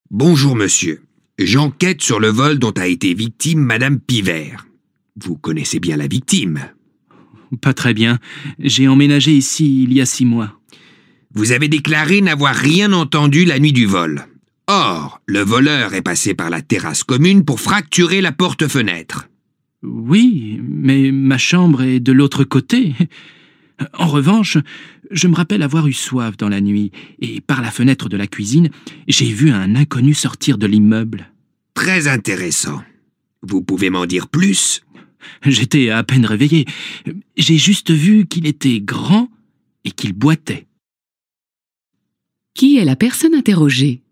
Bonjour, monsieur. J'enquête sur le vol dont a été victime Madame Pivert. Vous connaissez bien la victime. Pas très bien. J'ai emménagé ici il y a 6 mois. Vous avez déclaré n'avoir rien entendu la nuit du vol. Or, le voleur est passé par la terrasse commune pour fracturer la porte-fenêtre. Oui, mais ma chambre est de l'autre côté. En revanche, je me rappelle avoir eu soif dans la nuit, et par la fenêtre de la cuisine, j'ai vu un inconnu sortir de l'immeuble. Très intéressant. Vous pouvez m'en dire plus? J'étais à peine réveillé. J'ai juste vu qu'il était grand et qu'il boitait. Qui est la personne interrogée?